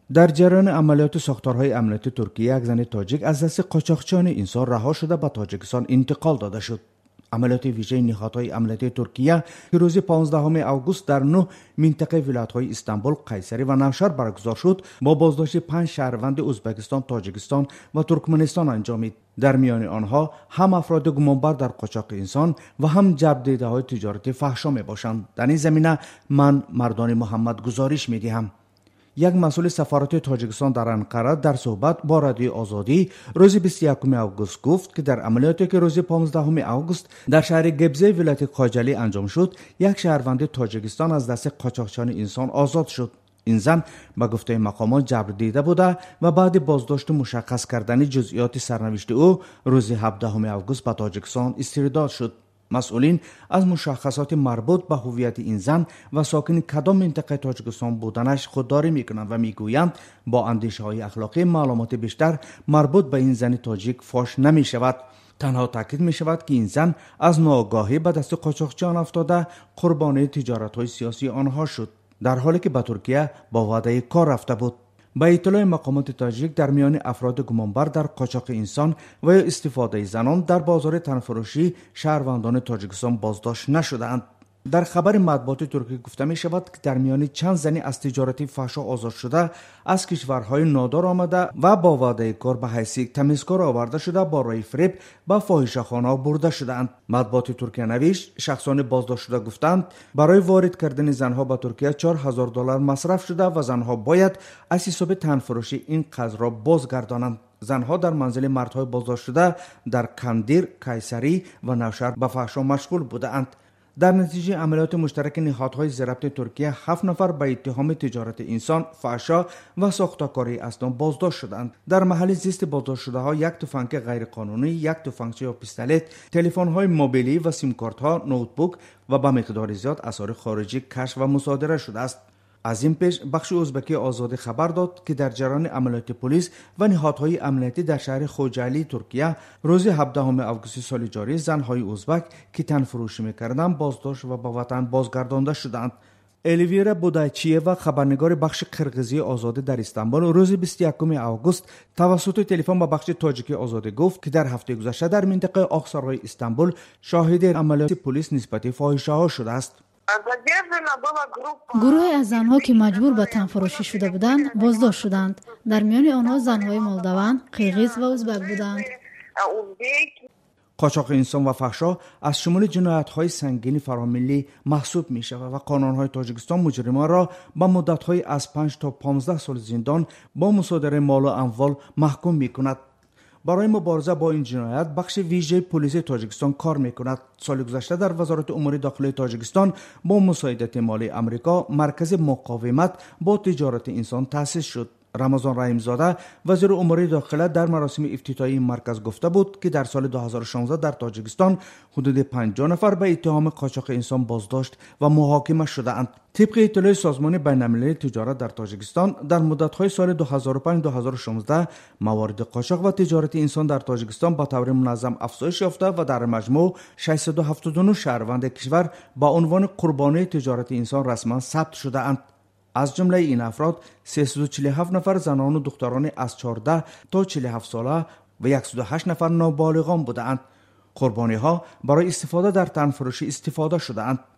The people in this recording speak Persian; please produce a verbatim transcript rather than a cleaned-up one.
در جریان عملیات ساختارهای امنیتی ترکیه یک زن تاجیک از دست قاچاقچیان انسان رها شده به تاجیکستان انتقال داده شد. عملیات ویژه نهادهای امنیتی ترکیه که روز پانزدهم آگوست در نه منطقه ولایت‌های استانبول، قیصری و نوشهر برگزار شد با بازداشت پنج شهروند ازبکستان، تاجیکستان و ترکمنستان انجامید. در میان آنها هم افراد گمانبر در قاچاق انسان و هم جبردیده‌های تجارتی فحشا میباشند. در این زمینه من مردان محمد گزارش میدهم. یک مسئول سفارت تاجیکستان در انقره در صحبت با رادیو آزادی روز بیست و یکم آگوست گفت که در عملیاتی که روز پانزدهم آگوست در شهر گبزه ولایت قاجلی انجام شد، یک شهروند تاجیکستان از دست قاچاقچیان انسان آزاد شد. این زن به گفته مقامات جبر دیده بوده و بعد بازداشت مشخص کردن جزئیات سرنوشت او روز هفدهم آگوست به تاجیکستان استرداد شد. مسئولین از مشخصات مربوط به هویت این زن و ساکن کدام منطقه تاجیکستان بودنش خودداری میکنند و میگویند با اندیشه های اخلاقی معلومات بیشتر مربوط به این زن تاجیک فاش نمی شود. تنها تاکید می شود که این زن از ناآگاهی به دست قاچاقچیان افتاده قربانی تجارت های سیاسی آنها شد، در حالی که به ترکیه با وعده کار رفته بود. با اطلاع مقامات تاجیک در میان افراد گمانبر در قاچاق انسان و یا استفاده زنان در بازار تنفروشی شهروندان تاجیکستان بازداشت نشدند. در خبر مطبوعات ترکیه گفته می شود که در میان چند زنی از تجارت فحشا آزاد شده از کشورهای نادار آمده و با وعده کار به حیث تمیزکار آورده شده با رای فریب به فاحشه‌خانه‌ها برده شدند. مطبوعات ترکیه نوشت شخصان بازداشت شده گفتند برای وارد کردن زنها به ترکیه چهار هزار دلار مصرف شده و زنها باید از حساب تنفروشی این قرض را بازگردانند. زنها در منزل مردهای بازداشت شده در کندیر، قیصری و نوشهر به فحشا مشغول بودند. در نتیجه عملیات مشترک نهادهای ضبط ترکیه هفت نفر به اتهام تجارت انسان، فحشا و ساختارکاری اسناد بازداشت شدند. در محل زیست بازداشت شده ها یک تفنگ غیر قانونی، یک تفنگچی یا پیستولت، تلفن های موبیلی و سیم کارت ها، نوتبوک و به مقدار زیاد اسعار خارجی کشف و مصادره شده است. از این پیش بخش ازبکی آزادی خبر داد که در جریان عملیات پلیس و نهادهای امنیتی در شهر خوجلی ترکیه روز هفدهم آگوست سال جاری زنهای ازبک که تنفروشی می‌کردند بازداشت و به وطن بازگردانده شدند. الیویرا بودایچیوا خبرنگار بخش قرقیزی آزادی در استانبول روز بیست و یکم آگوست توسط تلفن با بخش تاجیکی آزادی گفت که در هفته گذشته در منطقه آقسارهای استانبول شاهد عملیات پلیس نسبت فاحشه‌ها شده است. گروه از زنها که مجبور به تنفروشی شده بودند بازداشت شدند. در میان آنها زنهای مولدوان، قرقیز و ازبک بودند. قاچاق انسان و فحشا از شمول جنایت‌های سنگین فراملی محسوب می‌شود و قانون‌های تاجیکستان مجرمان را با مدت‌های از پنج تا پانزده سال زندان با مصادره مال و اموال محکوم می‌کند. برای مبارزه با این جنایت بخش ویژه پلیس تاجیکستان کار می‌کند. سال گذشته در وزارت امور داخلی تاجیکستان با مساعدت مالی آمریکا مرکز مقاومت با تجارت انسان تأسیس شد. رمضان رحیم‌زاده وزیر امور داخله در مراسم افتتاحی این مرکز گفته بود که در سال دو هزار و شانزده در تاجیکستان حدود پنجاه نفر به اتهام قاچاق انسان بازداشت و محاکمه شده‌اند. طبق اطلاع سازمان بین‌المللی تجارت در تاجیکستان در مدت‌های سال دو هزار و پنج تا دو هزار و شانزده موارد قاچاق و تجارت انسان در تاجیکستان به طور منظم افزایش یافته و در مجموع ششصد و هفتاد و نه شهروند کشور با عنوان قربانی تجارت انسان رسما ثبت شده‌اند. از جمله این افراد سیصد و چهل و هفت نفر زنان و دختران از چهارده تا چهل و هفت ساله و صد و هشت نفر نابالغان بودند. قربانی ها برای استفاده در تنفروشی استفاده شده‌اند.